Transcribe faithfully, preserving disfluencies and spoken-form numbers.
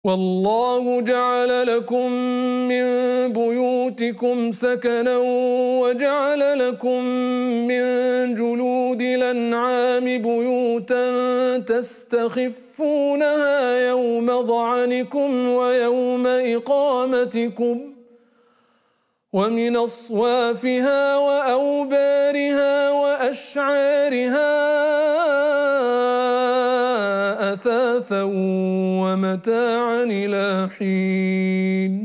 والله جعل لكم من بيوتكم سكنا وجعل لكم من جلود الأنعام بيوتا تستخفونها يوم ظعنكم ويوم إقامتكم ومن أصوافها وأوبارها وأشعارها أثاثا ومتاعا إلى حين